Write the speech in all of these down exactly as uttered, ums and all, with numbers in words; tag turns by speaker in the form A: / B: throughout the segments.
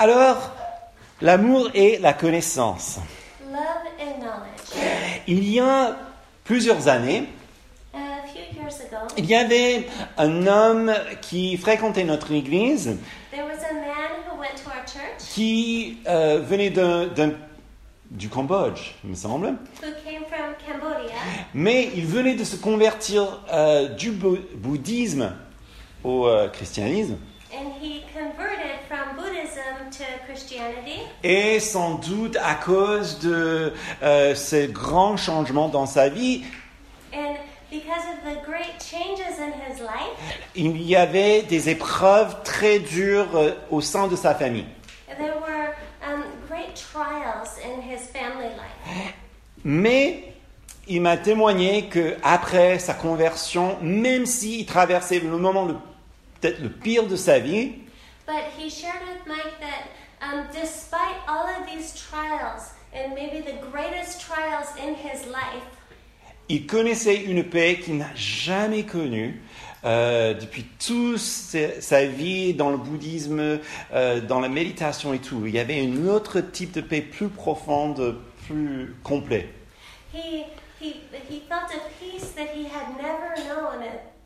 A: Alors, l'amour et la connaissance.
B: Love and knowledge.
A: Il y a plusieurs années,
B: A few years ago,
A: il y avait un homme qui fréquentait notre église,
B: there was a man who went to our church
A: qui euh, venait d'un, d'un- du Cambodge, il me semble,
B: who came from Cambodia,
A: mais il venait de se convertir euh, du bou- bouddhisme au euh, christianisme,
B: and he converted from Buddhism to Christianity.
A: et sans doute à cause de euh, ces grands changements dans sa vie,
B: And because of the great changes in his life,
A: il y avait des épreuves très dures euh, au sein de sa famille.
B: there were um, great trials in his family life.
A: Mais il m'a témoigné qu'après sa conversion, même s'il traversait le moment le- peut-être le pire de sa vie,
B: But he shared with Mike that um, despite all of these trials, and maybe the greatest trials in his life,
A: il connaissait une paix qu'il n'a jamais connue euh, depuis toute sa sa vie dans le bouddhisme, euh, dans la méditation et tout. Il y avait un autre type de paix plus profonde, plus complet.
B: he he he felt a peace that he had never known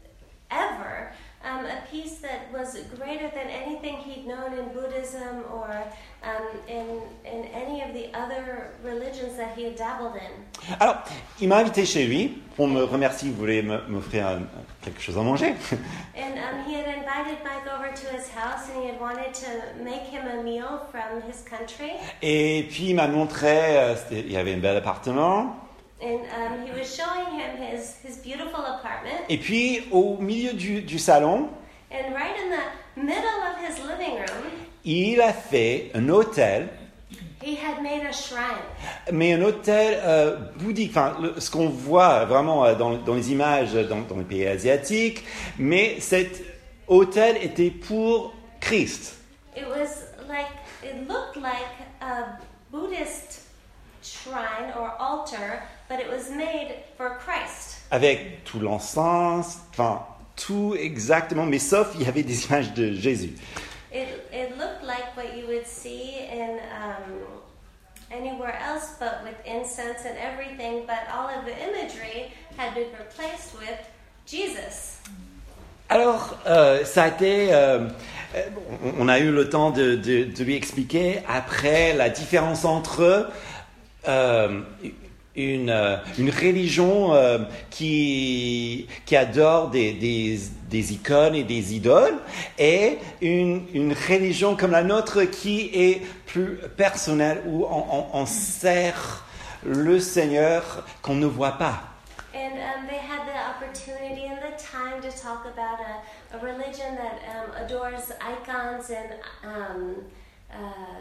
B: ever, um, a peace that was greater than anything he'd known in Buddhism or um, in in any of the other religions that he had dabbled in.
A: Alors, il m'a invité chez lui pour me remercier, il voulait me- m'offrir un- quelque chose à manger.
B: And um, he had invited Mike over to his house, and he had wanted to make him a meal from his country.
A: Et puis il m'a montré, euh, c'était- il y avait un bel appartement.
B: And um, he was showing him his, his beautiful apartment.
A: Et puis au milieu du, du salon,
B: And right in the middle of his living room,
A: il a fait un hôtel,
B: he had made a shrine.
A: mais un hôtel euh, bouddhique, enfin le- ce qu'on voit vraiment euh, dans, dans les images dans, dans les pays asiatiques, mais cet hôtel était pour Christ.
B: It was like, it looked like a Buddhist shrine or altar, but it was made for Christ.
A: Avec tout l'encens, enfin tout exactement, mais sauf il y avait des images de Jésus.
B: It, it looked like what you would see in um, anywhere else, but with incense and everything, but all of the imagery had been replaced with Jesus.
A: Alors, euh, ça a été, euh, euh, on on a eu le temps de, de- de lui expliquer après la différence entre euh, une, euh, une religion euh, qui, qui adore des, des, des icônes et des idoles et une, une religion comme la nôtre qui est plus personnelle, où on, on, on sert le Seigneur qu'on ne voit pas.
B: And um, they had the opportunity and the time to talk about a, a religion that um, adores icons and um, uh,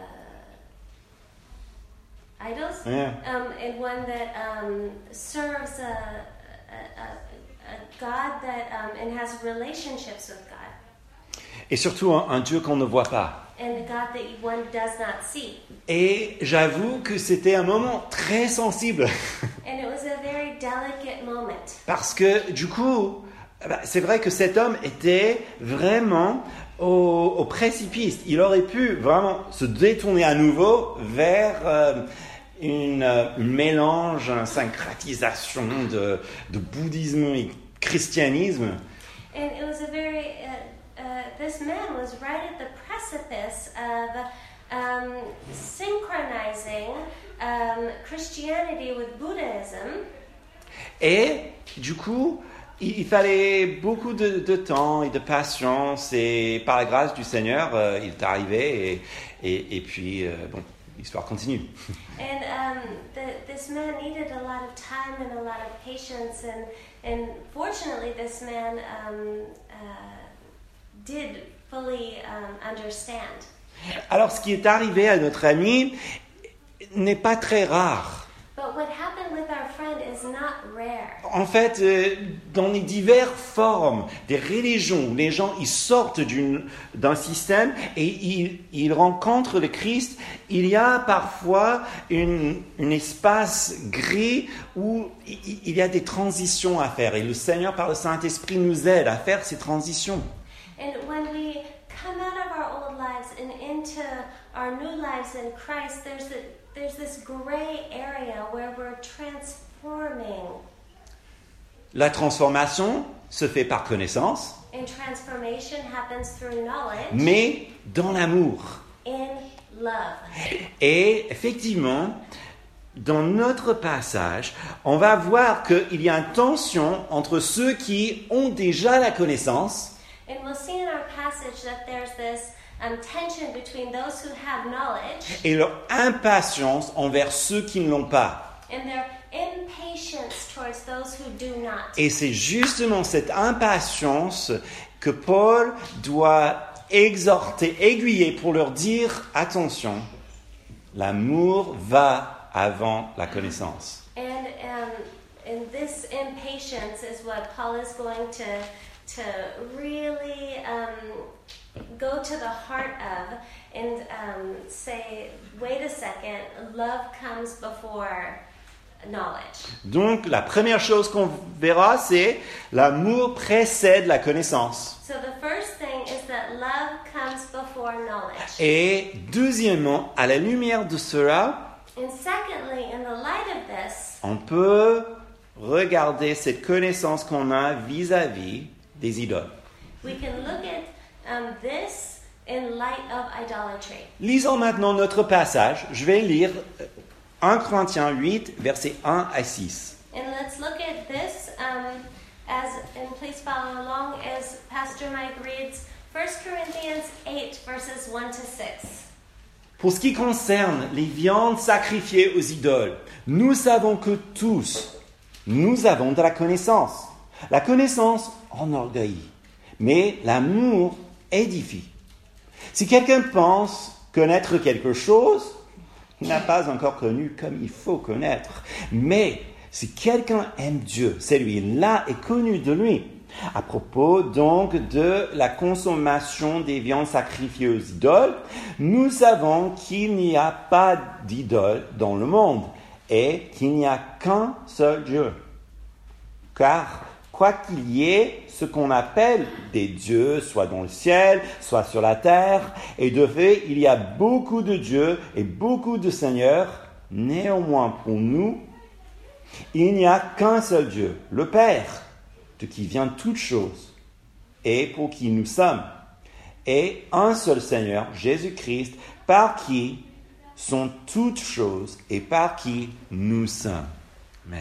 B: idols,
A: Yeah.
B: um, and one that um, serves a, a, a, a God that um, and has relationships with God,
A: Et surtout un, un Dieu qu'on ne voit pas.
B: and a God that one does not see.
A: Et j'avoue que c'était un moment très sensible.
B: And it was a very delicate moment.
A: Parce que du coup, bah, c'est vrai que cet homme était vraiment au, au précipice. Il aurait pu vraiment se détourner à nouveau vers euh, une, euh, un mélange, une syncrétisation de, de bouddhisme et christianisme.
B: And it was a very, uh, uh, this man was right at the precipice of um, synchronizing um, Christianity with Buddhism.
A: Et du coup, il, il fallait beaucoup de, de temps et de patience. Et par la grâce du Seigneur, euh, il est arrivé. Et, et, et puis, euh, bon, l'histoire continue.
B: And um, the, this man needed a lot of time and a lot of patience. And, and fortunately, this man um, uh, did fully um, understand.
A: Alors, ce qui est arrivé à notre ami n'est pas très rare.
B: But what happened with our friend is not rare.
A: En fait, euh, dans les diverses formes des religions, les gens ils sortent d'une, d'un système et ils, ils rencontrent le Christ, il y a parfois une, un espace gris où il, il y a des transitions à faire. Et le Seigneur, par le Saint-Esprit, nous aide à faire ces transitions.
B: And when we come out of our old lives lives and into our new lives in Christ, there's the, there's this gray area where we're transforming.
A: La transformation se fait par connaissance,
B: And transformation happens through knowledge,
A: mais dans l'amour.
B: in love.
A: Et effectivement, dans notre passage, on va voir qu'il y a une tension entre ceux qui ont déjà la connaissance
B: And we'll see in our passage that there's this um, tension between those who have knowledge
A: et leur impatience envers ceux qui ne l'ont pas.
B: and their impatience towards those who do not.
A: Et c'est justement cette impatience que Paul doit exhorter, aiguiller pour leur dire, attention, l'amour va avant la connaissance.
B: And um, and this impatience is what Paul is going to to really um, go to the heart of and um, say, wait a second, love comes before knowledge.
A: Donc, la première chose qu'on verra, c'est l'amour précède la connaissance.
B: So the first thing is that love comes before knowledge.
A: Et deuxièmement, à la lumière de cela,
B: And secondly, in the light of this,
A: on peut regarder cette connaissance qu'on a vis-à-vis des idoles.
B: we can look at um, this in light of idolatry.
A: Lisons maintenant notre passage. Je vais lire un Corinthiens huit, versets un à six.
B: And let's look at this um, as, and please follow along as Pastor Mike reads First Corinthians eight, verses one to six.
A: Pour ce qui concerne les viandes sacrifiées aux idoles, nous savons que tous, nous avons de la connaissance. La connaissance enorgueillit, mais l'amour édifie. Si quelqu'un pense connaître quelque chose, il n'a pas encore connu comme il faut connaître. Mais si quelqu'un aime Dieu, celui-là est connu de lui. À propos donc de la consommation des viandes sacrifiées aux idoles, nous savons qu'il n'y a pas d'idole dans le monde et qu'il n'y a qu'un seul Dieu. Car quoi qu'il y ait ce qu'on appelle des dieux, soit dans le ciel, soit sur la terre, et de fait, il y a beaucoup de dieux et beaucoup de seigneurs, néanmoins pour nous, il n'y a qu'un seul Dieu, le Père, de qui vient toute chose, et pour qui nous sommes, et un seul Seigneur, Jésus-Christ, par qui sont toutes choses et par qui nous sommes. Amen.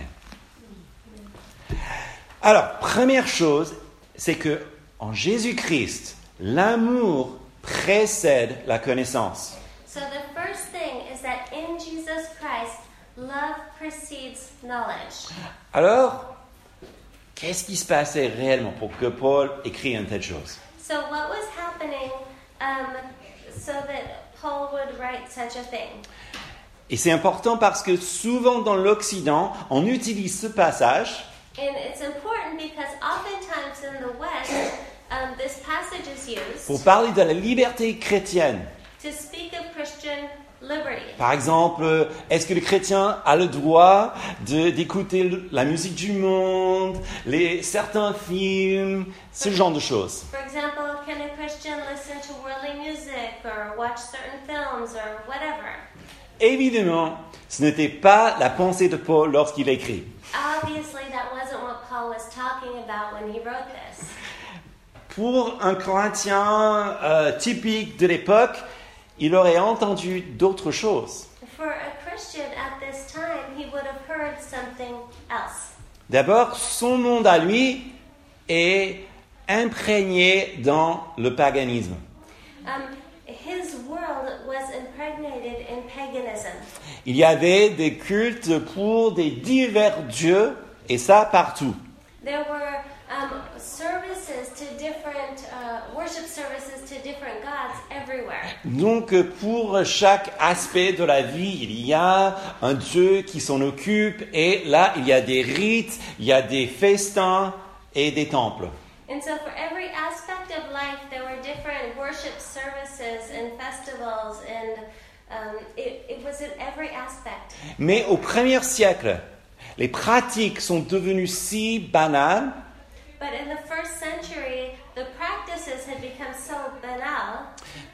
A: Alors, première chose, c'est que en Jésus-Christ, l'amour précède la connaissance.
B: So the first thing is that in Jesus Christ, love precedes knowledge.
A: Alors, qu'est-ce qui se passait réellement pour que Paul écrive une telle chose?
B: So what was happening um, so that Paul would write such a thing?
A: Et c'est important parce que souvent dans l'Occident, on utilise ce passage
B: And it's important because oftentimes in the West, um, this passage is used
A: pour parler de la liberté chrétienne.
B: to speak of Christian liberty.
A: Par exemple, est-ce que le chrétien a le droit de, d'écouter le- la musique du monde, les, certains films, ce genre de choses?
B: For example, can a Christian listen to worldly music or watch certain films or whatever?
A: Évidemment, ce n'était pas la pensée de Paul lorsqu'il écrit.
B: Obviously, that wasn't what Paul was talking about when he wrote this.
A: Pour un Corinthien euh, typique de l'époque, il aurait entendu d'autres choses.
B: For a Christian at this time, he would have heard something else.
A: D'abord, son monde à lui est imprégné dans le paganisme.
B: Um, his world was impregnated in paganism.
A: Il y avait des cultes pour des divers dieux, et ça partout.
B: There were um, services to different, uh, worship services to different gods everywhere.
A: Donc, pour chaque aspect de la vie, il y a un dieu qui s'en occupe, et là, il y a des rites, il y a des festins et des temples.
B: And so for every aspect of life, there were different worship services and festivals, and um, it, it was in every aspect.
A: Mais au premier siècle, les pratiques sont devenues si banales
B: But in the first century, the practices had become so banal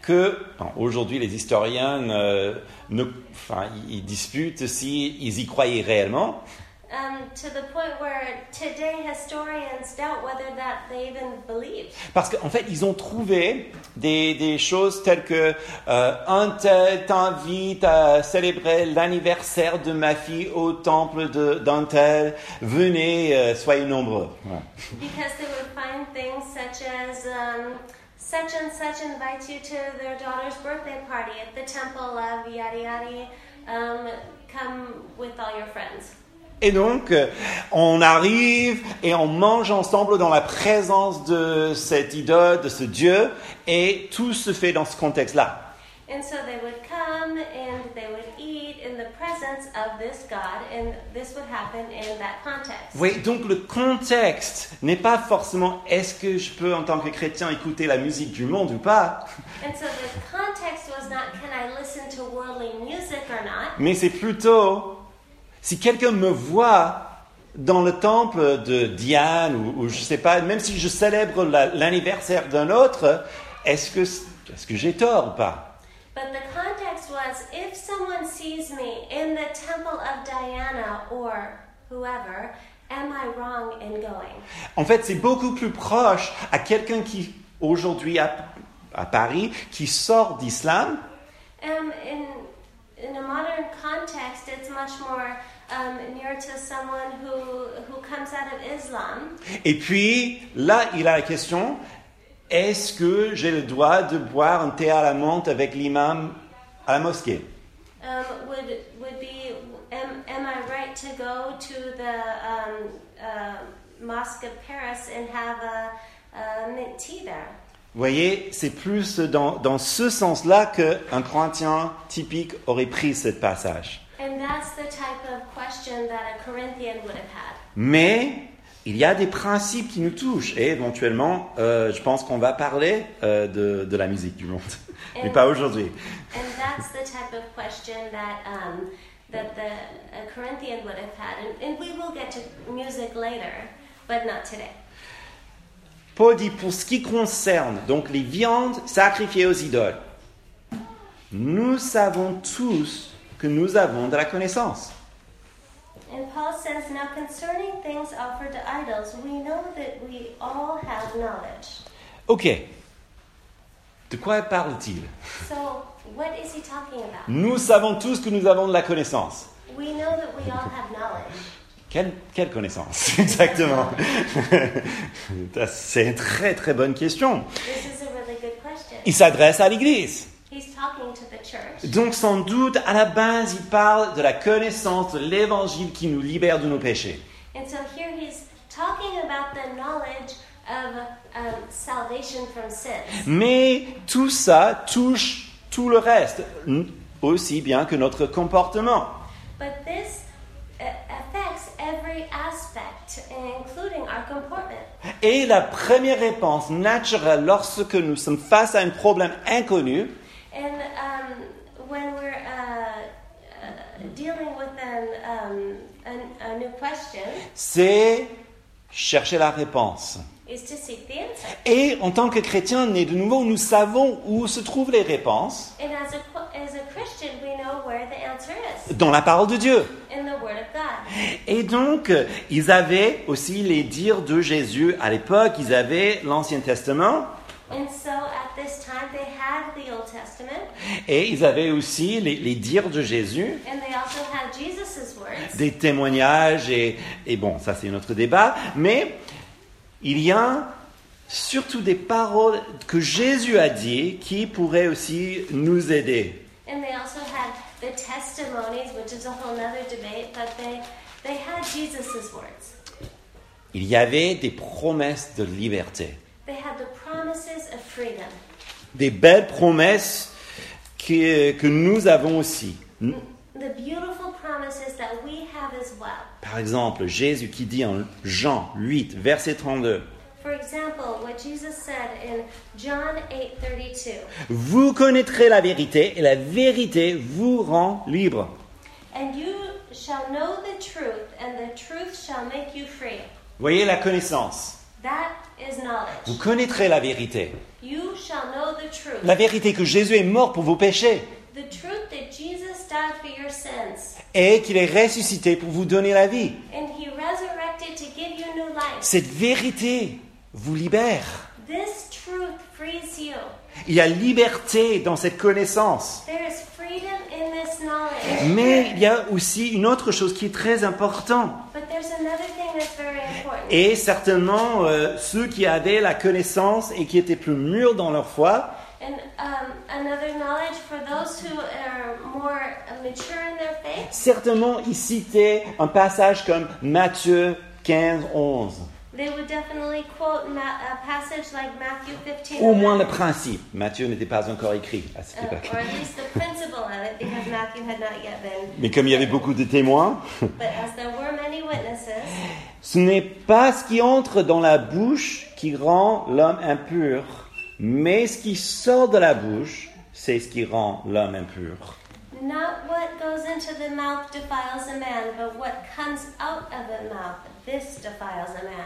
A: que bon, aujourd'hui les historiens euh, ne, enfin, ils disputent s'ils y croyaient réellement.
B: Um, to the point where today historians doubt whether that they even believed.
A: Parce qu'en fait, ils ont trouvé des, des choses telles que euh, un tel t'invite à célébrer l'anniversaire de ma fille au temple de, d'un tel. Venez, euh, soyez nombreux. Voilà.
B: Because they would find things such as um, such and such invite you to their daughter's birthday party at the temple of yada yada. Um, come with all your friends.
A: Et donc, on arrive et on mange ensemble dans la présence de cette idole, de ce Dieu, et tout se fait dans ce contexte-là.
B: And so they would come and they would eat in the presence of this God, and this would happen in that context.
A: Oui, donc le contexte n'est pas forcément est-ce que je peux en tant que chrétien écouter la musique du monde ou pas,
B: And so the context was not can I listen to worldly music or not,
A: mais c'est plutôt si quelqu'un me voit dans le temple de Diane ou, ou je sais pas, même si je célèbre la, l'anniversaire d'un autre, est-ce que, est-ce que j'ai tort ou pas?
B: but the context was if someone sees me in the temple of Diana or whoever, am I wrong in going?
A: En fait, c'est beaucoup plus proche à quelqu'un qui, aujourd'hui à, à Paris, qui sort d'islam.
B: Um, in in a modern context, it's much more um, near to someone who who comes out of Islam.
A: Et puis, là, il a la question, est-ce que j'ai le droit de boire un thé à la menthe avec l'imam à la mosquée?
B: Um, would would be am, am I right to go to the um, uh, mosque of Paris and have a, a mint tea there?
A: Vous voyez, c'est plus dans, dans ce sens-là qu'un Corinthien typique aurait pris ce passage.
B: And that's the type of question that a Corinthian would have had.
A: Mais il y a des principes qui nous touchent et éventuellement, euh, je pense qu'on va parler euh, de, de la musique du monde, mais pas aujourd'hui.
B: And that's the type of question that um, that the a Corinthian would have had, and, and we will get to music later, but not today.
A: Paul dit, pour ce qui concerne donc les viandes sacrifiées aux idoles, nous savons tous que nous avons de la connaissance.
B: And Paul says, now concerning things offered to idols, we know that we all have knowledge.
A: Ok. De quoi parle-t-il?
B: So, what is he talking about?
A: Nous savons tous que nous avons de la connaissance.
B: We know that we all have knowledge.
A: Quelle, quelle connaissance? Exactement. C'est une très très bonne question.
B: This is a really good question.
A: Il s'adresse à l'Église.
B: He's talking to the church.
A: Donc sans doute, à la base, il parle de la connaissance de l'Évangile qui nous libère de nos péchés.
B: And so here he's talking about the knowledge of um, salvation from sins.
A: Mais tout ça touche tout le reste, aussi bien que notre comportement.
B: But this uh, affects every aspect, including our comportment.
A: Et la première réponse naturelle lorsque nous sommes face à un problème inconnu,
B: And um, when we're uh, uh, dealing with an, um, an, a new question,
A: c'est chercher la réponse.
B: is to seek the answer.
A: Et en tant que chrétiens nés de nouveau, nous savons où se trouvent les réponses
B: And as a, as a Christian, we know where the answer is,
A: dans la parole de Dieu.
B: in the Word of God.
A: Et donc, ils avaient aussi les dires de Jésus à l'époque, ils avaient l'Ancien Testament,
B: And so at this time, they had the Old Testament,
A: et ils avaient aussi les, les dires de Jésus,
B: and they also had Jesus' words.
A: des témoignages, et, et bon, ça c'est notre débat, mais il y a surtout des paroles que Jésus a dit qui pourraient aussi nous aider.
B: And they also had the testimonies, which is a whole other debate, but they, they had Jesus' words.
A: Il y avait des promesses de liberté,
B: They had the promises of freedom.
A: des belles promesses que, que nous avons aussi.
B: The beautiful promises that we have as well.
A: Par exemple, Jésus qui dit en Jean huit, verset trente-deux,
B: For example, what Jesus said in John eight thirty-two.
A: « Vous connaîtrez la vérité et la vérité vous rend libre.
B: And you shall know the truth, and the truth shall make you free. »
A: Voyez la connaissance.
B: That is
A: Vous
B: knowledge.
A: connaîtrez la vérité.
B: You shall know the truth.
A: La vérité que Jésus est mort pour vos péchés
B: The truth that Jesus died for your sins.
A: et qu'il est ressuscité pour vous donner la vie.
B: And he resurrected to give you new life.
A: Cette vérité vous libère.
B: This truth frees you.
A: Il y a liberté dans cette connaissance.
B: There is freedom in this knowledge.
A: Mais il y a aussi une autre chose qui est très importante.
B: But there's another thing that's very important.
A: Et certainement, euh, ceux qui avaient la connaissance et qui étaient plus mûrs dans leur foi,
B: And um, another knowledge for those who are more uh, mature in their faith.
A: certainement ils citaient un passage comme Matthieu quinze, onze.
B: They would definitely quote ma- a passage like Matthew fifteen.
A: Au moins le principe. Matthieu n'était pas encore écrit à cette
B: Uh,
A: époque.
B: or at least the principle of it, because Matthew had not yet been.
A: Mais comme il y avait beaucoup de témoins,
B: But as there were many witnesses,
A: ce n'est pas ce qui entre dans la bouche qui rend l'homme impur, mais ce qui sort de la bouche, c'est ce qui rend l'homme impur.
B: not what goes into the mouth defiles a man, but what comes out of the mouth, this defiles a man.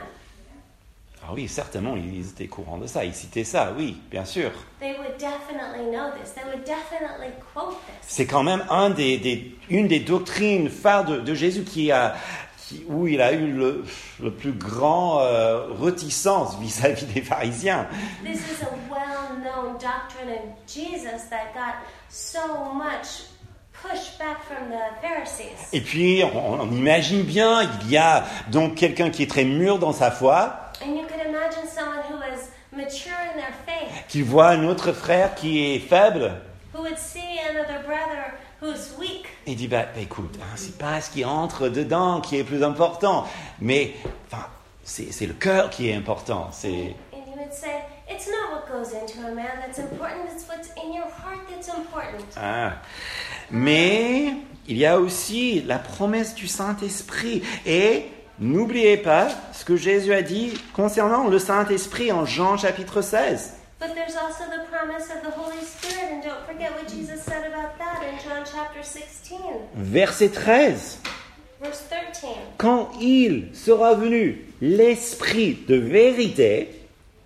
A: Ah oui, certainement, ils étaient courants de ça, ils citaient ça, oui, bien sûr.
B: They would definitely know this. They would definitely quote this.
A: C'est quand même un des, des, une des doctrines phares de, de Jésus qui a, qui, où il a eu le, le plus grand euh, réticence vis-à-vis des pharisiens.
B: This is a well-known doctrine of Jesus that got so much pushback from the Pharisees.
A: Et puis, on, on imagine bien, il y a donc quelqu'un qui est très mûr dans sa foi,
B: And you could imagine someone who is mature in their faith,
A: qui voit un autre frère qui est faible,
B: who would see another brother who's weak,
A: et dit, bah, bah, écoute, hein, c'est pas ce qui entre dedans qui est plus important, mais enfin, c'est, c'est le cœur qui est important. C'est...
B: and you would say, it's not what goes into a man that's important, it's what's in your heart that's important.
A: Ah. Mais il y a aussi la promesse du Saint-Esprit. Et n'oubliez pas ce que Jésus a dit concernant le Saint-Esprit en Jean chapitre seize.
B: But there's also the promise of the Holy Spirit, and don't forget what Jesus said about that in John chapter sixteen,
A: Verset treize.
B: verse thirteen.
A: Quand il sera venu, l'Esprit de vérité,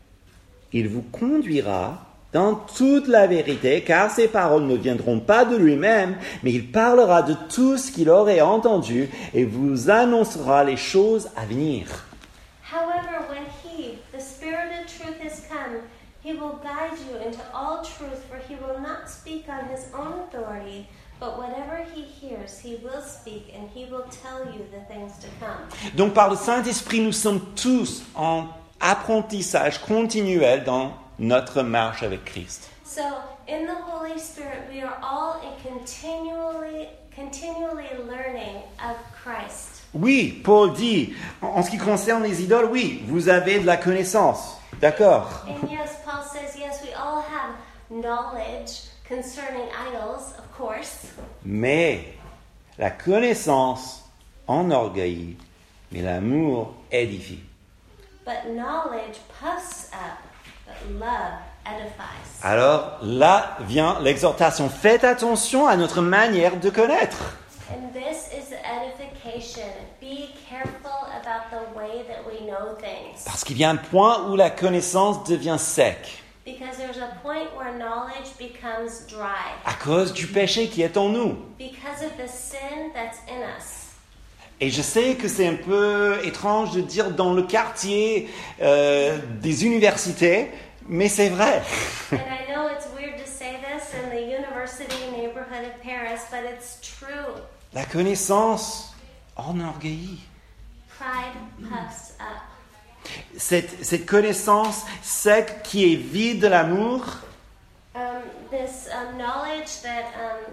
A: il vous conduira dans toute la vérité, car ses paroles ne viendront pas de lui-même, mais il parlera de tout ce qu'il aurait entendu et vous annoncera les choses à venir.
B: However, when he, the Spirit of truth, has come, he will guide you into all truth, for he will not speak on his own authority, but whatever he hears, he will speak, and he will tell you the things to come.
A: Donc par le Saint-Esprit, nous sommes tous en apprentissage continuel dans notre marche avec Christ.
B: So, in the Holy Spirit, we are all in continually, continually learning of Christ.
A: Oui, Paul dit, en en ce qui concerne les idoles, oui, vous avez de la connaissance, d'accord.
B: And yes, Paul says, yes, we all have knowledge concerning idols, of course.
A: Mais la connaissance enorgueillit, mais l'amour édifie.
B: But knowledge puffs up, but love edifies.
A: Alors là vient l'exhortation. Faites attention à notre manière de connaître.
B: And this is the edification. Be careful about the way that we know things.
A: Parce qu'il y a un point où la connaissance devient sec.
B: Because there's a point where knowledge becomes dry.
A: À cause du péché qui est en nous.
B: Because of the sin that's in us.
A: Et je sais que c'est un peu étrange de dire dans le quartier euh, des universités, mais c'est vrai.
B: And I know it's weird to say this in the university neighborhood of Paris, but it's true.
A: La connaissance enorgueillit.
B: Pride puffs up.
A: Cette, cette connaissance sec qui est vide de l'amour,
B: Um, this um, knowledge that um,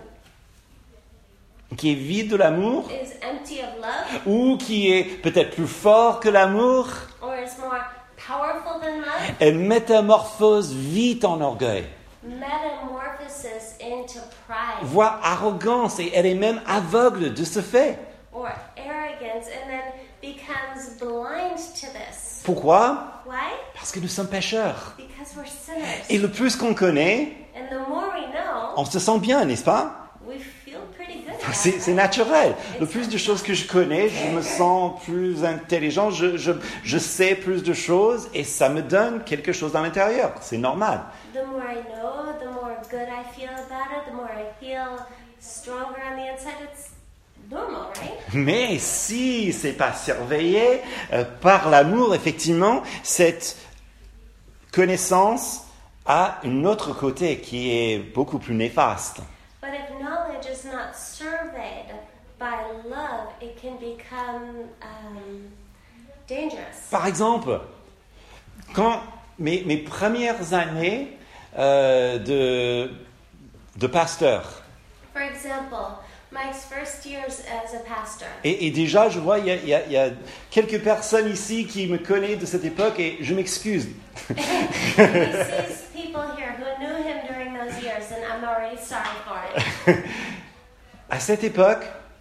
A: qui est vide de l'amour,
B: is empty of love,
A: ou qui est peut-être plus fort que l'amour,
B: or is more powerful than love,
A: elle métamorphose vite en orgueil,
B: metamorphoses into pride
A: voire arrogance, et elle est même aveugle de ce fait.
B: or arrogance, and then becomes blind to this.
A: Pourquoi?
B: Why?
A: Parce que nous sommes pécheurs.
B: Because we're sinners.
A: Et le plus qu'on connaît,
B: And the more we know,
A: on se sent bien, n'est-ce pas?
B: we feel pretty good.
A: C'est, c'est naturel. Le plus de choses que je connais, je me sens plus intelligent, je, je, je sais plus de choses et ça me donne quelque chose à l'intérieur. C'est normal.
B: The more I know, the more good I feel about it, the more I feel stronger on the inside. It's normal, right?
A: Mais si c'est pas surveillé euh, par l'amour, effectivement, cette connaissance a un autre côté qui est beaucoup plus néfaste.
B: But if knowledge is not surveyed by love, it can become um, dangerous.
A: Par exemple, quand mes, mes premières années euh, de, de pasteur,
B: For example, Mike's first years as a pastor.
A: et, et déjà je vois il y, a, il, y a, il y a quelques personnes ici qui me connaissent de cette époque et je m'excuse.
B: He sees people here who knew him during those years, and I'm already sorry for it.
A: À cette époque,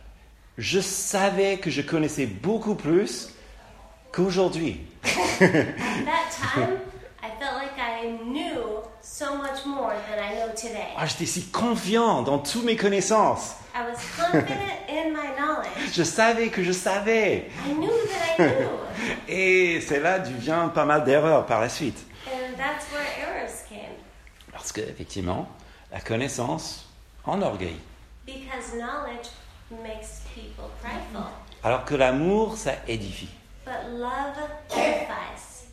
A: je savais que je connaissais beaucoup plus qu'aujourd'hui.
B: At that time, I felt like I knew so much more than I know today.
A: Ah, j'étais si confiant dans toutes mes connaissances.
B: I was confident in my knowledge.
A: Je savais que je savais.
B: I knew that I knew.
A: Et c'est là d'où vient pas mal d'erreurs par la suite.
B: And that's where errors came.
A: Parce que, effectivement, la connaissance enorgueille.
B: Because knowledge makes people prideful.
A: Alors que l'amour, ça édifie.
B: But love edifies.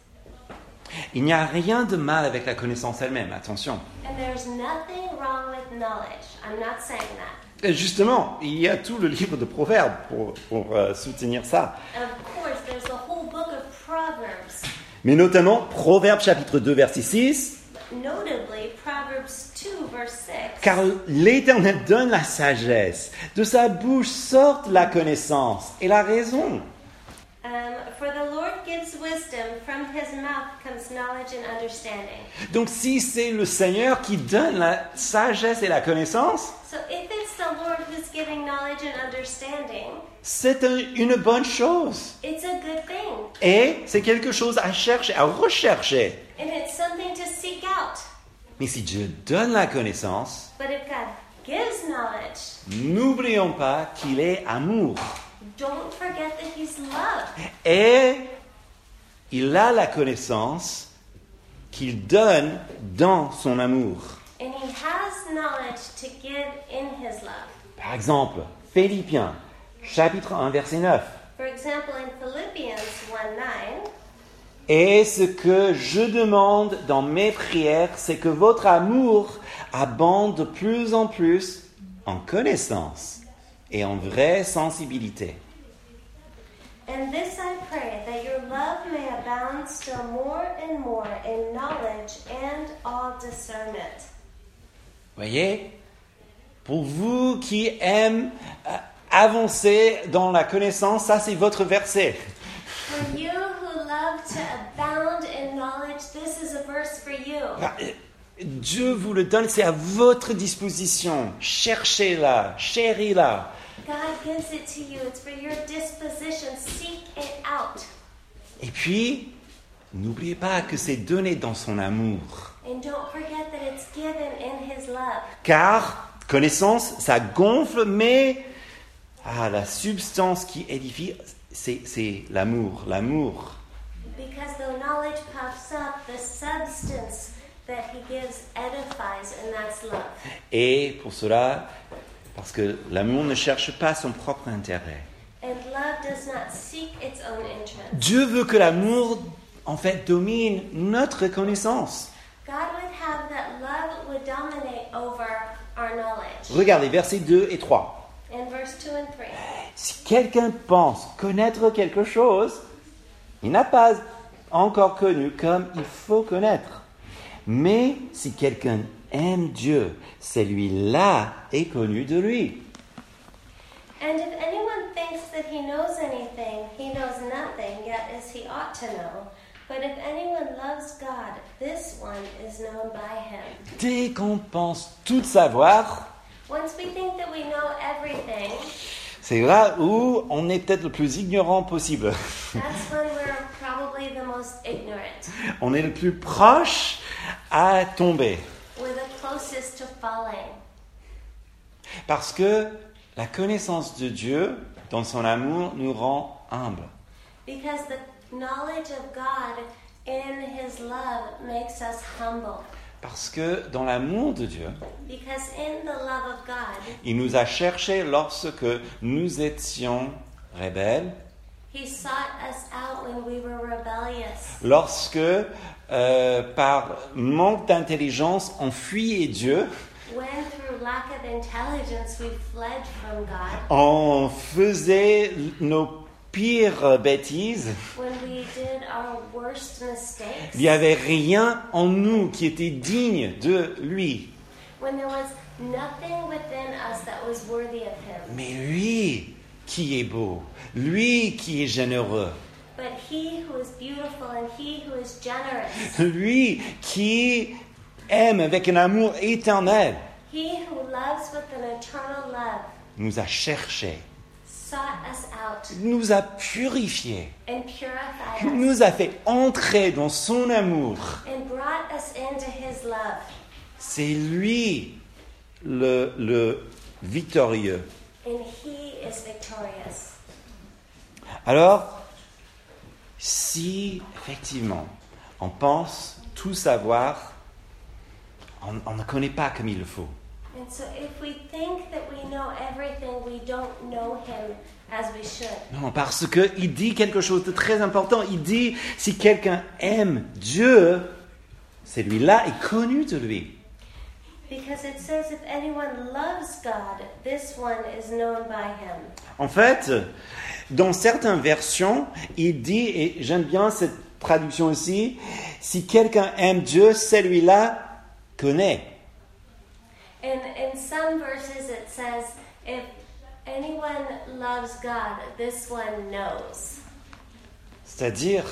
A: Il n'y a rien de mal avec la connaissance elle-même, attention.
B: And there's nothing wrong with knowledge. I'm not saying that.
A: Et justement, il y a tout le livre de Proverbes pour, pour euh, soutenir ça.
B: Of course, there's a whole book of Proverbs.
A: Mais notamment, Proverbes chapitre deux, verset six.
B: Notably, Proverbs two, verse six.
A: Car l'Éternel donne la sagesse, de sa bouche sortent la connaissance et la raison.
B: Um, for the Lord gives wisdom, from his mouth comes knowledge and understanding.
A: Donc si c'est le Seigneur qui donne la sagesse et la connaissance,
B: So if it's the Lord who's giving knowledge and understanding,
A: c'est un- une bonne chose.
B: it's a good thing.
A: Et c'est quelque chose à chercher, à rechercher.
B: And it's something to seek out.
A: Mais si Dieu donne la connaissance,
B: But if God gives knowledge,
A: n'oublions pas qu'il est amour.
B: don't forget that he's love.
A: Et il a la connaissance qu'il donne dans son amour.
B: And he has knowledge to give in his love.
A: Par exemple, Philippiens, chapitre un, verset neuf.
B: For example, in Philippians one nine,
A: Et ce que je demande dans mes prières, c'est que votre amour abonde de plus en plus en connaissance et en vraie sensibilité.
B: and this I pray, that your love may abound still more and more in knowledge and all discernment.
A: Voyez, pour vous qui aiment euh, avancer dans la connaissance, ça c'est votre verset.
B: For you who love to abound in knowledge, this is a verse for you.
A: Ah, euh, Dieu vous le donne, c'est à votre disposition. Cherchez-la, chéris-la.
B: God gives it to you. It's for your disposition. Seek it out.
A: Et puis, n'oubliez pas que c'est donné dans son amour.
B: And don't forget that it's given in his love.
A: Car connaissance, ça gonfle, mais ah, la substance qui édifie, c'est, c'est l'amour, l'amour.
B: Because though knowledge puffs up, the substance that he gives edifies, and that's love.
A: Et pour cela, parce que l'amour ne cherche pas son propre intérêt.
B: And love does not seek its own interest.
A: Dieu veut que l'amour, en fait, domine notre connaissance.
B: God would have that love would dominate over our knowledge.
A: Regardez, versets deux et trois.
B: In verse two and three.
A: Si quelqu'un pense connaître quelque chose, il n'a pas encore connu comme il faut connaître. Mais si quelqu'un aime Dieu, celui-là est connu de lui.
B: And if anyone thinks that he knows anything, he knows nothing, yet as he ought to know. But if anyone loves God, this one is known by him.
A: Dès qu'on pense tout savoir,
B: Once we think that we know everything,
A: c'est là où on est peut-être le plus ignorant possible.
B: that's when we're probably the most ignorant.
A: On est le plus proche à tomber.
B: We're the closest to falling.
A: Parce que La connaissance de Dieu, dans son amour, nous rend humbles.
B: Because the knowledge of God in His love makes us humble.
A: Parce que dans l'amour de Dieu,
B: Because in the love of God,
A: il nous a cherchés lorsque nous étions rebelles,
B: He sought us out when we were rebellious.
A: lorsque, euh, par manque d'intelligence, on fuyait Dieu,
B: When through lack of intelligence we fled from God.
A: on faisait nos pires bêtises.
B: When we did our worst mistakes.
A: Il n'y avait rien en nous qui était digne de lui.
B: When there was nothing within us that was worthy of Him.
A: Mais lui qui est beau, lui qui est généreux,
B: But He who is beautiful and He who is generous.
A: lui qui aime avec un amour éternel,
B: He who loves with an eternal love
A: nous a cherchés,
B: sought us out
A: nous a purifiés,
B: and purified us
A: nous a fait entrer dans son amour.
B: and brought us into His love.
A: C'est lui le, le victorieux.
B: And He is victorious.
A: Alors, si effectivement on pense tout savoir, on, on ne connaît pas comme il le faut.
B: And so if we think that we know everything, we don't know Him as we should.
A: Non, parce qu'il dit quelque chose de très important. Il dit, si quelqu'un aime Dieu, celui-là est connu de lui.
B: Because it says if anyone loves God, this one is known by Him.
A: En fait, dans certaines versions, il dit, et j'aime bien cette traduction aussi, si quelqu'un aime Dieu, celui-là connaît.
B: In, in some verses it says, if anyone loves God, this one knows.
A: C'est-à-dire,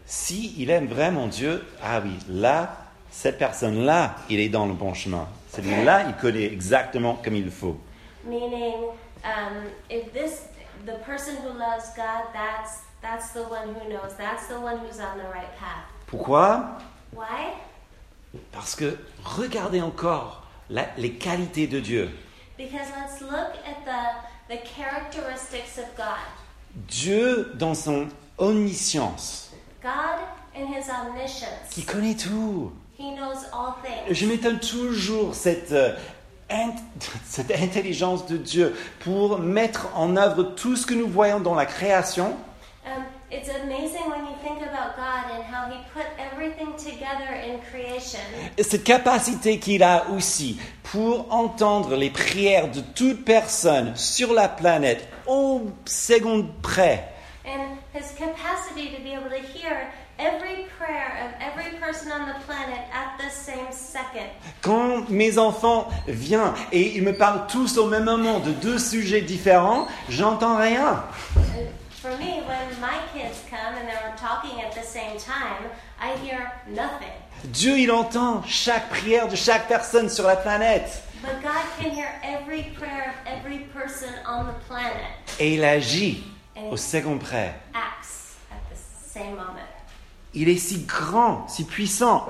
A: s'il aime vraiment Dieu, ah oui, là, cette personne-là, il est dans le bon chemin. Celui-là, il connaît exactement comme il le faut.
B: Meaning, um, if this, the person who loves God, that's that's the one who knows. That's the one who's on the right path.
A: Pourquoi?
B: Why?
A: Parce que regardez encore la- les qualités de Dieu.
B: Because let's look at the the characteristics of God.
A: Dieu, dans son omniscience,
B: God in His omniscience,
A: qui connaît tout.
B: He knows all things.
A: Je m'étonne toujours cette, euh, int- cette intelligence de Dieu pour mettre en œuvre tout ce que nous voyons dans la création.
B: Um, it's amazing when you think about God and how He put everything together in creation.
A: Et cette capacité qu'il a aussi pour entendre les prières de toute personne sur la planète au seconde près.
B: And His capacity to be able to hear every prayer of every person on the planet at the same second.
A: Quand mes enfants viennent et ils me parlent tous au même moment de deux sujets différents, j'entends rien.
B: And for me, when my kids come and they're talking at the same time, I hear nothing.
A: Dieu, il entend chaque prière de chaque personne sur la planète.
B: But God can hear every prayer of every person on the planet.
A: Et il agit au second près.
B: Acts at the same moment.
A: Il est si grand, si puissant.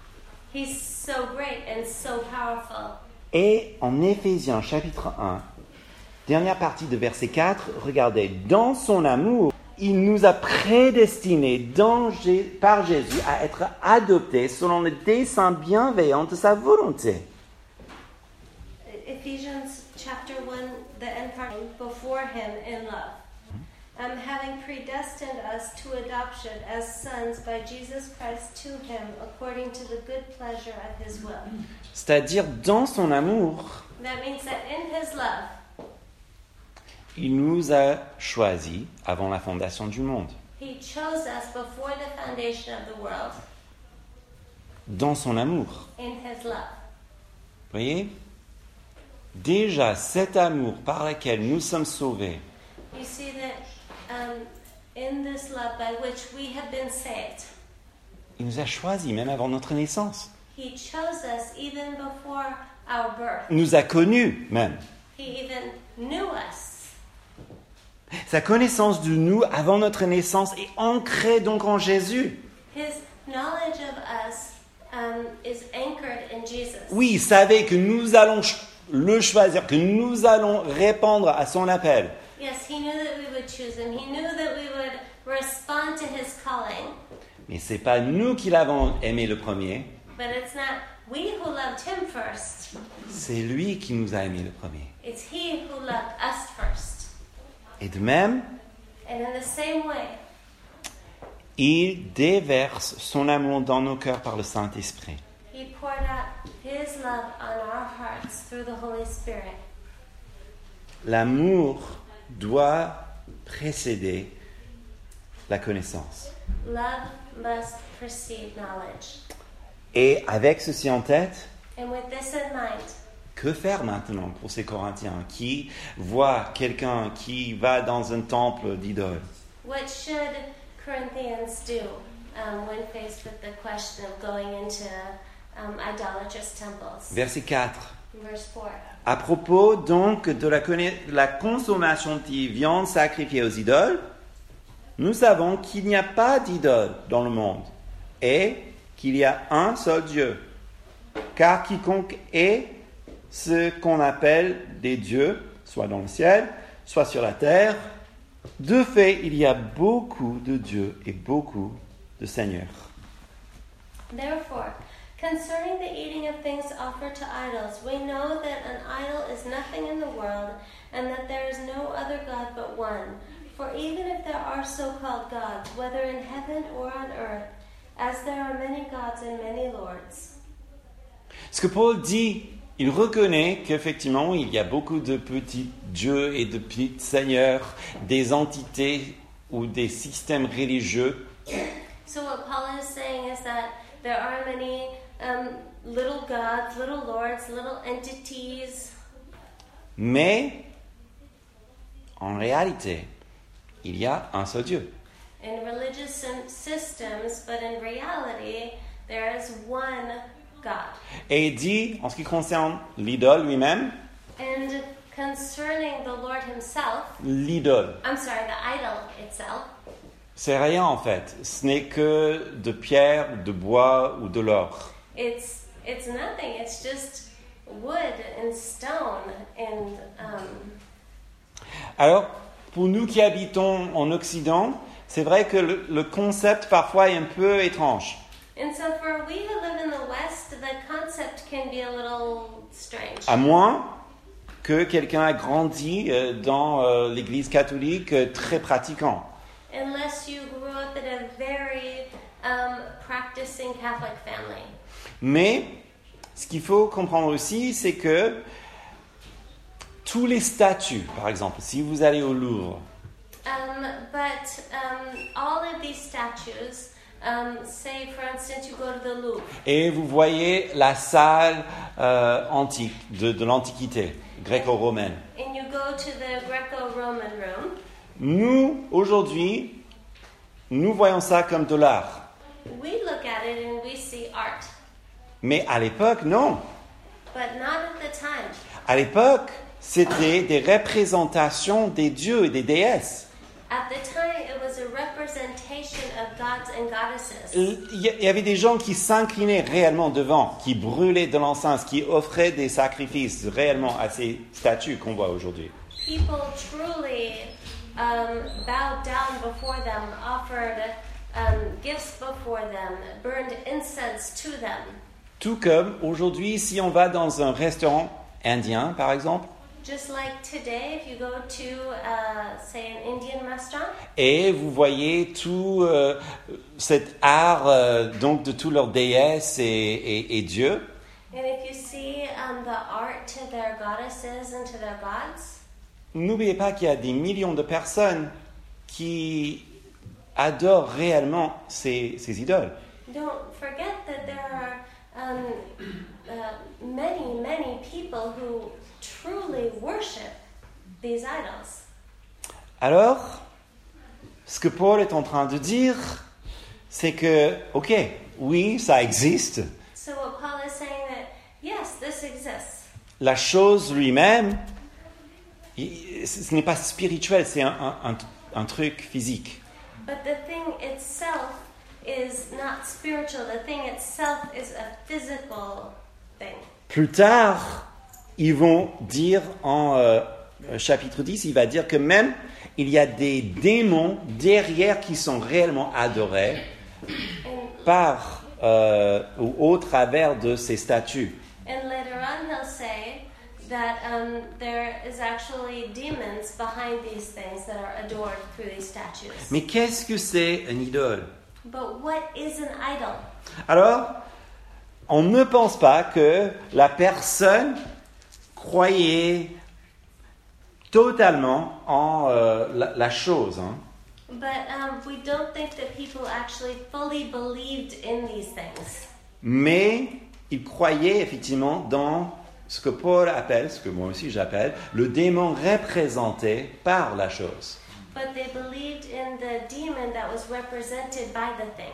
B: He's so great and so powerful.
A: Et en Éphésiens chapitre un, dernière partie de verset quatre, regardez, dans son amour, il nous a prédestinés dans Jé- par Jésus à être adoptés selon le dessein bienveillant de sa volonté.
B: Ephesians chapter one, the end part, before Him in love. Um, having predestined us to adoption as sons by Jesus Christ to Him, according to the good pleasure of His will.
A: C'est-à-dire, dans son amour,
B: That means that in His love,
A: il nous a choisis avant la fondation du monde.
B: He chose us before the foundation of the world
A: Dans son amour.
B: in His love.
A: Vous voyez? Déjà, cet amour par lequel nous sommes sauvés,
B: You see that um, in this love by which we have been saved,
A: il nous a choisis même avant notre naissance.
B: He chose us even before our birth.
A: Il nous a connus même.
B: He even knew us.
A: Sa connaissance de nous avant notre naissance est ancrée donc en Jésus.
B: His knowledge of us um, is anchored in Jesus.
A: Oui, il savait que nous allons ch- le choisir, que nous allons répondre à son appel.
B: Yes, he knew that we would choose him. He knew that we would respond to his calling.
A: Mais c'est pas nous qui l'avons aimé le premier,
B: But it's not we who loved him first.
A: c'est lui qui nous a aimé le premier.
B: It's he who loved us first.
A: Et de même,
B: And in the same way,
A: il déverse son amour dans nos cœurs par le Saint-Esprit.
B: he poured out his love on our hearts through the Holy Spirit.
A: L'amour doit précéder la connaissance.
B: Love must precede knowledge.
A: Et avec ceci en tête,
B: And with this in mind,
A: que faire maintenant pour ces Corinthiens qui voient quelqu'un qui va dans un temple d'idoles?
B: what should Corinthians do um, when faced with the question of going into um, idolatrous temples?
A: Verset quatre.
B: Verse four.
A: À propos donc de la, conna- la consommation de viande sacrifiée aux idoles, nous savons qu'il n'y a pas d'idole dans le monde et qu'il y a un seul Dieu. Car quiconque est ce qu'on appelle des dieux, soit dans le ciel, soit sur la terre, de fait, il y a beaucoup de dieux et beaucoup de seigneurs.
B: Therefore, concerning the eating of things offered to idols, we know that an idol is nothing in the world, and that there is no other God but one. For even if there are so-called gods, whether in heaven or on earth, as there are many gods and many lords.
A: Ce que Paul dit, il reconnaît qu'effectivement, il y a beaucoup de petits dieux et de petits seigneurs, des entités ou des systèmes religieux.
B: So what Paul is saying is that there are many um, little gods, little lords, little entities.
A: Mais, en réalité, il y a un seul Dieu.
B: In religious sym- systems, but in reality, there is one God.
A: Et il dit, en ce qui concerne l'idole lui-même,
B: And concerning the Lord himself,
A: l'idole,
B: I'm sorry, the idol itself,
A: c'est rien en fait. Ce n'est que de pierre, de bois ou de l'or.
B: it's it's nothing. It's just wood and stone and um,
A: Alors, pour nous qui habitons en Occident, c'est vrai que le, le concept parfois est un peu étrange.
B: and so for we who live in the West, the concept can be a little strange.
A: À moins que quelqu'un a grandi euh, dans euh, l'Église catholique euh, très pratiquant.
B: Unless you grew up in a very um, practicing Catholic family.
A: Mais ce qu'il faut comprendre aussi, c'est que tous les statues, par exemple, si vous allez au Louvre,
B: Um, but um, all of these statues, um, say for instance you go to the Louvre,
A: et vous voyez la salle euh, antique, de, de l'Antiquité, gréco-romaine.
B: and you go to the Greco-Roman room,
A: Nous, aujourd'hui, nous voyons ça comme de l'art.
B: we look at it and we see art.
A: Mais à l'époque, non.
B: But not at the time.
A: À l'époque, c'était des représentations des dieux et des déesses.
B: At the time, it was a representation of gods and goddesses.
A: Il y avait des gens qui s'inclinaient réellement devant, qui brûlaient de l'encens, qui offraient des sacrifices réellement à ces statues qu'on voit aujourd'hui.
B: People truly um, bowed down before them, offered um, gifts before them, burned incense to them.
A: Tout comme aujourd'hui, si on va dans un restaurant indien, par exemple,
B: Just like today, if you go to, uh, say, an Indian restaurant,
A: et vous voyez tout euh, cet art euh, donc de tous leurs déesses et, et, et dieux,
B: and if you see um, the art to their goddesses and to their gods,
A: n'oubliez pas qu'il y a des millions de personnes qui adorent réellement ces, ces idoles.
B: don't forget that there are um, uh, many, many people who truly worship these idols.
A: Alors, ce que Paul est en train de dire, c'est que, ok, oui, ça existe.
B: So what Paul is saying that, yes, this exists.
A: La chose lui-même, il- ce n'est pas spirituel, c'est un, un, un, un truc physique.
B: But the thing itself is not spiritual. The thing itself is a physical thing.
A: Plus tard, ils vont dire en euh, chapitre dix, il va dire que même il y a des démons derrière qui sont réellement adorés par euh, ou au travers de ces statues.
B: And later on he'll say that um, there is actually demons behind these things that are adored through these statues.
A: Mais qu'est-ce que c'est une idole?
B: But what is an idol?
A: Alors, on ne pense pas que la personne croyait totalement en euh, la, la chose. Hein.
B: But um, we don't think that people actually fully believed in these things.
A: Mais ils croyaient effectivement dans ce que Paul appelle, ce que moi aussi j'appelle, le démon représenté par la chose.
B: But they believed in the demon that was represented by the thing.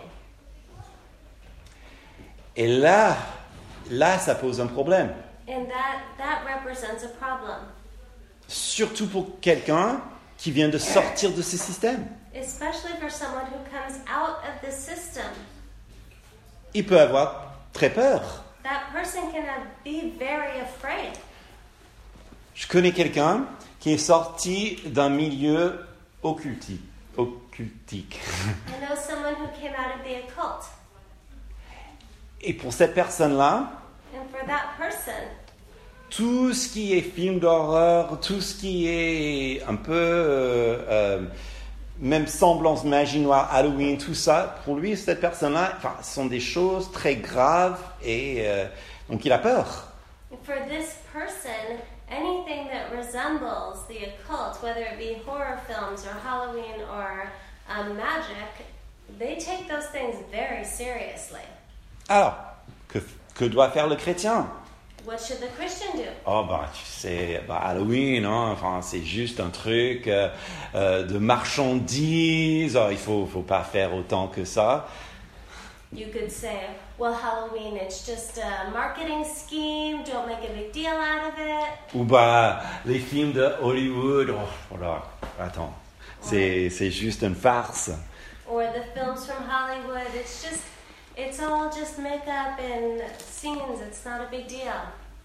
A: Et là, là, ça pose un problème.
B: And that, that represents a problem.
A: Surtout pour quelqu'un qui vient de sortir de ce système.
B: Especially for someone who comes out of the system.
A: Il peut avoir très peur.
B: That person can be very afraid.
A: Je connais quelqu'un qui est sorti d'un milieu occultique. occultique.
B: I know someone who came out of the occult.
A: Et pour cette personne-là,
B: And for that person,
A: tout ce qui est film d'horreur, tout ce qui est un peu, euh, euh, même semblance magie noire, Halloween, tout ça, pour lui, cette personne-là, enfin, ce sont des choses très graves et euh, donc il a peur.
B: for this person, anything that resembles the occult, whether it be horror films or Halloween or um, magic, they take those things very seriously.
A: Alors, que, que doit faire le chrétien?
B: What should the Christian do?
A: Oh, bah, tu sais, bah, Halloween, hein, enfin, c'est juste un truc euh, euh, de marchandises, oh, il faut, faut pas faire autant que ça.
B: You could say, well, Halloween, it's just a marketing scheme, don't make a big deal out of it.
A: Ou bah, les films de Hollywood, oh, oh là, attends, c'est, c'est juste une farce.
B: Or the films from Hollywood, it's just, it's all just makeup and scenes, it's not a big deal.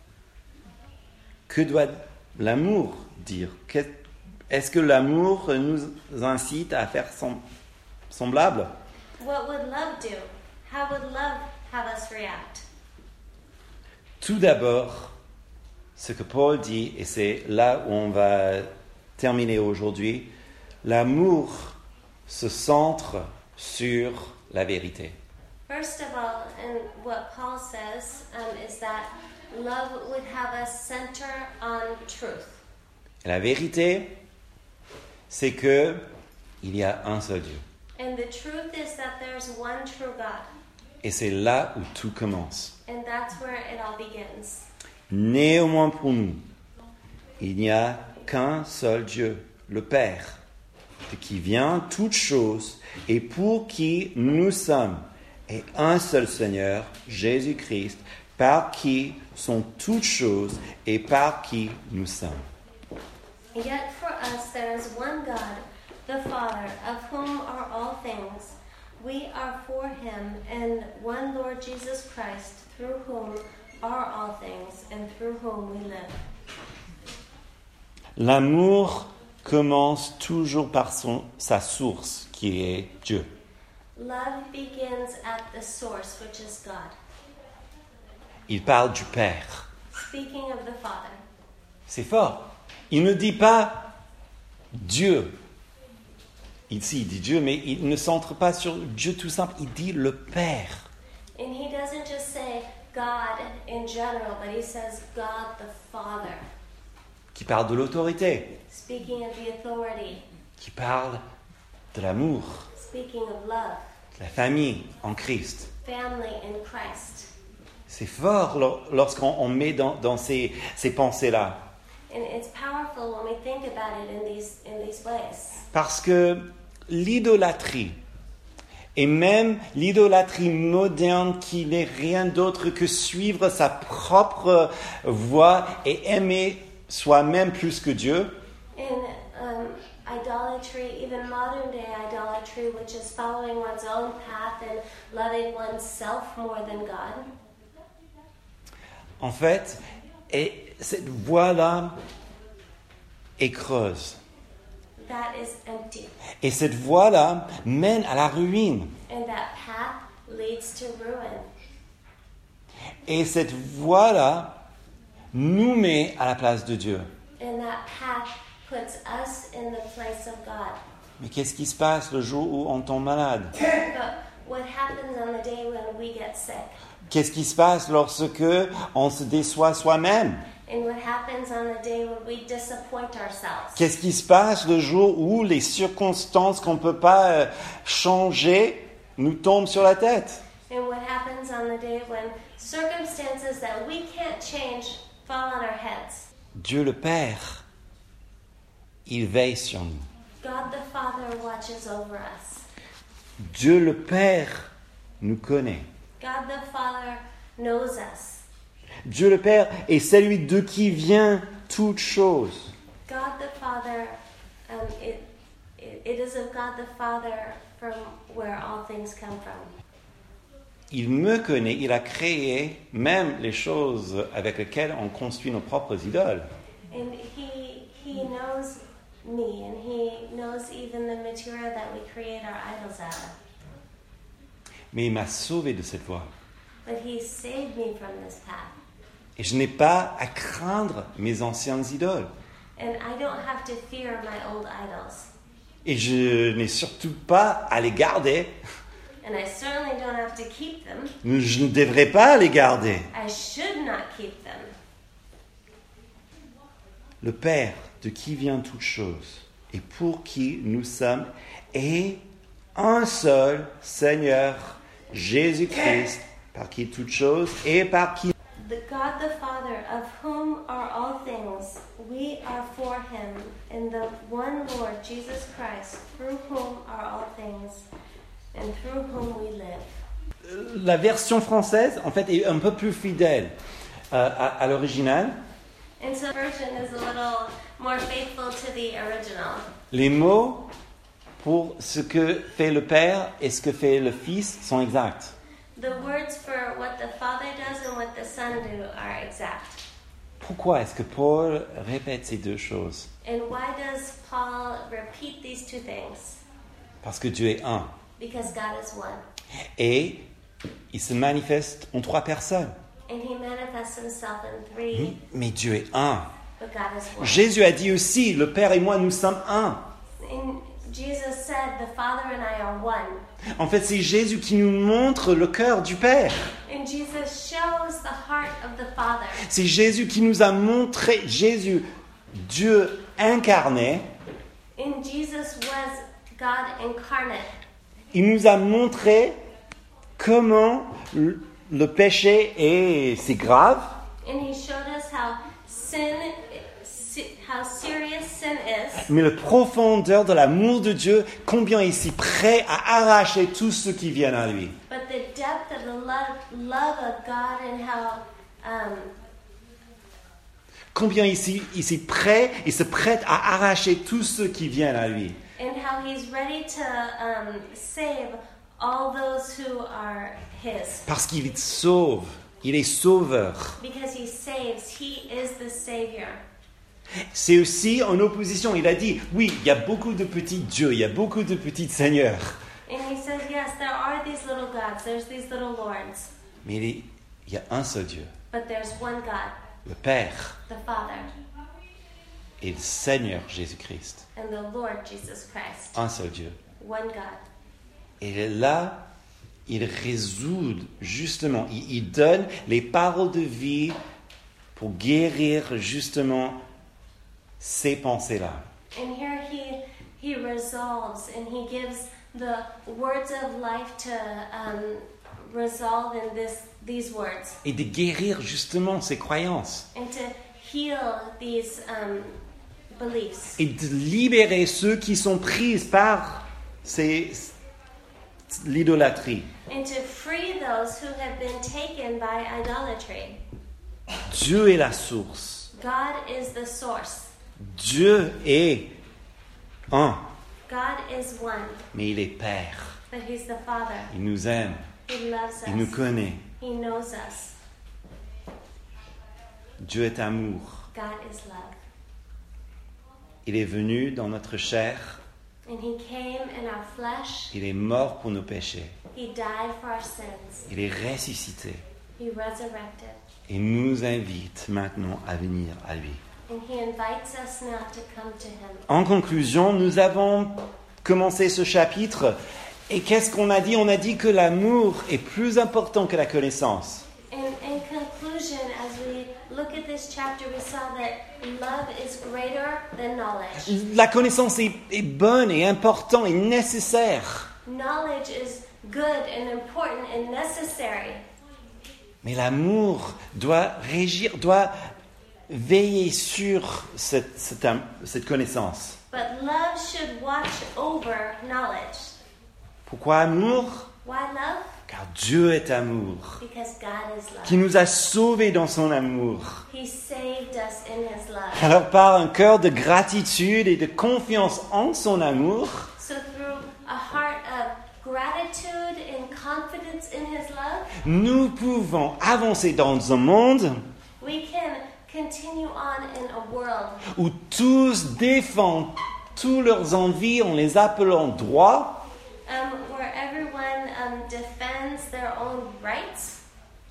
A: Que doit l'amour dire? Que- Est-ce que l'amour nous incite à faire sem- semblable?
B: What would love do? How would love have us react?
A: Tout d'abord, ce que Paul dit, et c'est là où on va terminer aujourd'hui, l'amour se centre sur la vérité.
B: First of all, and what Paul says um, is that love would have us center on truth.
A: Et la vérité, c'est que il y a un seul Dieu.
B: And the truth is that there's one true God.
A: Et c'est là où tout commence.
B: And that's where it all begins.
A: Néanmoins pour nous, il n'y a qu'un seul Dieu, le Père, de qui vient toute chose et pour qui nous sommes, et un seul Seigneur, Jésus-Christ, par qui sont toutes choses et par qui nous sommes.
B: Yet for us there is one God, the Father, of whom are all things. We are for him, and one Lord Jesus Christ, through whom are all things, and through whom we live.
A: L'amour commence toujours par son, sa source, qui est Dieu.
B: Love begins at the source, which is God.
A: Il parle du Père.
B: Speaking of the Father,
A: C'est fort. Il ne dit pas Dieu. Ici, il dit Dieu, mais il ne centre pas sur Dieu tout simple. Il dit le Père.
B: and he doesn't just say God in general, but he says God the Father,
A: Qui parle de l'autorité.
B: speaking of the authority,
A: Qui parle de l'amour.
B: speaking of love,
A: De la famille en Christ.
B: family in Christ.
A: C'est fort lor- lorsqu'on on met dans, dans ces, ces pensées-là.
B: And it's powerful when we think about it in these in these ways.
A: Parce que l'idolâtrie, et même l'idolâtrie moderne qui n'est rien d'autre que suivre sa propre voie et aimer soi-même plus que Dieu,
B: In um, idolatry, even modern day idolatry, which is following one's own path and loving oneself more than God,
A: en fait, Et cette voie-là est creuse.
B: That is empty.
A: Et cette voie-là mène à la ruine.
B: And that path leads to ruin.
A: Et cette voie-là nous met à la place de Dieu.
B: And that path puts us in the place of God.
A: Mais qu'est-ce qui se passe le jour où on tombe malade?
B: But what happens on the day when we get sick?
A: Qu'est-ce qui se passe lorsque on se déçoit soi-même?
B: And what happens on the day when we disappoint ourselves?
A: Qu'est-ce qui se passe le jour où les circonstances qu'on ne peut pas euh, changer nous tombent sur la tête?
B: And what happens on the day when circumstances that we can't change fall on our heads?
A: Dieu le Père, il veille sur nous.
B: God the Father watches over us.
A: Dieu le Père nous connaît.
B: God the Father knows us.
A: Dieu le Père est celui de qui vient toute chose.
B: God the Father, um, it, it, it is of God the Father from where all things come from.
A: Il me connaît, il a créé même les choses avec lesquelles on construit nos propres idoles.
B: And he, he knows me, and he knows even the material that we create our idols out of.
A: Mais il m'a sauvé de cette voie.
B: But he saved me from this path.
A: Et je n'ai pas à craindre mes anciennes idoles.
B: And I don't have to fear my old idols.
A: Et je n'ai surtout pas à les garder.
B: And I certainly don't have to keep them.
A: Je ne devrais pas les garder.
B: I should not keep them.
A: Le Père, de qui vient toute chose, et pour qui nous sommes, est un seul Seigneur, Jésus-Christ, par qui toute chose et par qui...
B: The God the Father, of whom are all things, we are for him, and the one Lord, Jesus Christ, through whom are all things, and through whom we live.
A: La version française, en fait, est un peu plus fidèle euh, à, à l'original.
B: And so the version is a little more faithful to the original.
A: Les mots pour ce que fait le Père et ce que fait le Fils sont exacts.
B: The words for what the Father does and what the Son do are exact.
A: Pourquoi est-ce que Paul répète ces deux choses?
B: And why does Paul repeat these two things?
A: Parce que Dieu est un.
B: Because God is one.
A: Et il se manifeste en trois personnes.
B: And he manifests himself in three,
A: Mais Dieu est un.
B: but God is one.
A: Jésus a dit aussi, le Père et moi, nous sommes un.
B: And Jesus said, the Father and I are one.
A: En fait, c'est Jésus qui nous montre le cœur du Père.
B: And Jesus shows the heart of the Father.
A: C'est Jésus qui nous a montré, Jésus, Dieu incarné,
B: And Jesus was God incarnate.
A: il nous a montré comment le, le péché est si grave,
B: And he showed us how sin, how serious sin is.
A: mais la profondeur de l'amour de Dieu, combien il est si prêt à arracher tous ceux qui viennent à lui.
B: But the depth of the love, love of God and how um,
A: Combien il est si, il est si prêt, il se prête à arracher tous ceux qui viennent à lui.
B: and how he's ready to um, save all those who are his.
A: Parce qu'il sauve, il est sauveur.
B: Because he saves, he is the Savior.
A: C'est aussi en opposition, il a dit, oui, il y a beaucoup de petits dieux, il y a beaucoup de petits seigneurs.
B: And he says, yes, there are these little gods, there's these little lords,
A: Mais il, est- il y a un seul Dieu,
B: but there's one God,
A: le Père
B: the Father,
A: et le Seigneur Jésus-Christ.
B: and the Lord Jesus Christ,
A: Un seul Dieu.
B: one God.
A: Et là, il résout justement, il, il donne les paroles de vie pour guérir justement ces pensées-là.
B: And here he he resolves and he gives the words of life to um, resolve in this these words
A: Et de guérir justement ces croyances.
B: and to heal these um, beliefs
A: Et de libérer ceux qui sont pris par ces, l'idolâtrie.
B: and to free those who have been taken by idolatry.
A: Dieu est la source.
B: God is the source.
A: Dieu est un,
B: God is one,
A: mais il est Père.
B: but he's the Father.
A: Il nous aime,
B: He loves
A: il nous
B: us.
A: connaît.
B: He knows us.
A: Dieu est amour.
B: God is love.
A: Il est venu dans notre chair.
B: And he came in our flesh.
A: Il est mort pour nos péchés.
B: He died for our sins.
A: Il est ressuscité.
B: He resurrected.
A: Et nous invite maintenant à venir à lui.
B: And he invites us now to come to him.
A: En conclusion, nous avons commencé ce chapitre. Et qu'est-ce qu'on a dit? On a dit que l'amour est plus important que la connaissance.
B: In, in conclusion, as we look at this chapter, we saw that love is greater than knowledge.
A: La connaissance est, est bonne et importante et nécessaire.
B: Knowledge is good and important and necessary.
A: Mais l'amour doit régir, doit veiller sur cette, cette, cette connaissance.
B: But love should watch over knowledge.
A: Pourquoi amour?
B: Why love?
A: Car Dieu est amour,
B: Because God is love.
A: qui nous a sauvés dans son amour.
B: He saved us in his love.
A: Alors par un cœur de gratitude et de confiance en son amour,
B: So through a heart of gratitude and confidence in his love,
A: nous pouvons avancer dans un monde
B: we can continue on in a world
A: où tous défendent toutes leurs envies en les appelant droits,
B: um, where everyone um, defends their own rights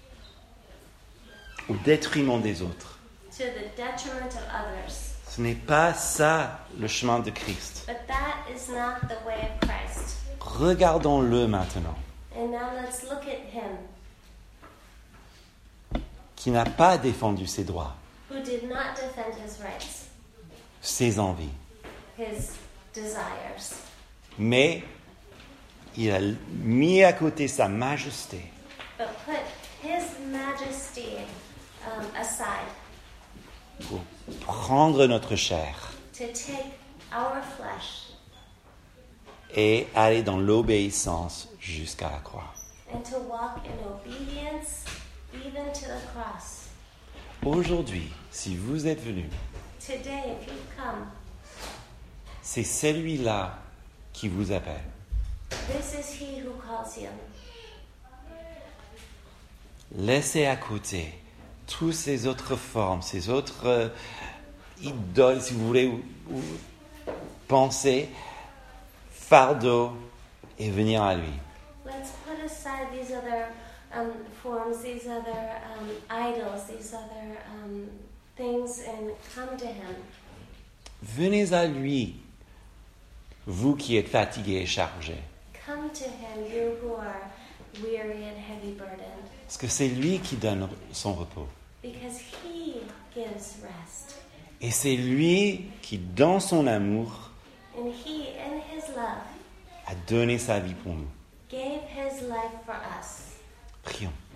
A: au détriment des autres.
B: to the detriment of others.
A: Ce n'est pas ça le chemin de Christ.
B: But that is not the way of Christ.
A: Regardons-le maintenant,
B: And now let's look at him
A: qui n'a pas défendu ses droits,
B: who did not defend his rights,
A: ses envies,
B: his desires,
A: mais il a mis à côté sa majesté
B: but put his majesty um, aside
A: pour prendre notre chair
B: to take our flesh
A: et aller dans l'obéissance jusqu'à la croix.
B: and to walk in obedience even to the cross.
A: Aujourd'hui, si vous êtes venu,
B: Today, if you come,
A: c'est celui-là qui vous appelle.
B: this is he who calls you.
A: Laissez à côté toutes ces autres formes, ces autres euh, idoles, si vous voulez, ou, ou pensées, fardeaux, et venir à lui.
B: Let's put aside these other um, forms, these other um, idols, these other um, things, and come to him.
A: Venez à lui, vous qui êtes fatigués et chargés,
B: Come to him, you who are weary and heavy burdened,
A: parce que c'est lui qui donne son repos.
B: because he gives rest.
A: Et c'est lui qui, dans son amour,
B: And he, in his love,
A: a donné sa vie pour nous.
B: gave his life for us.
A: Prions.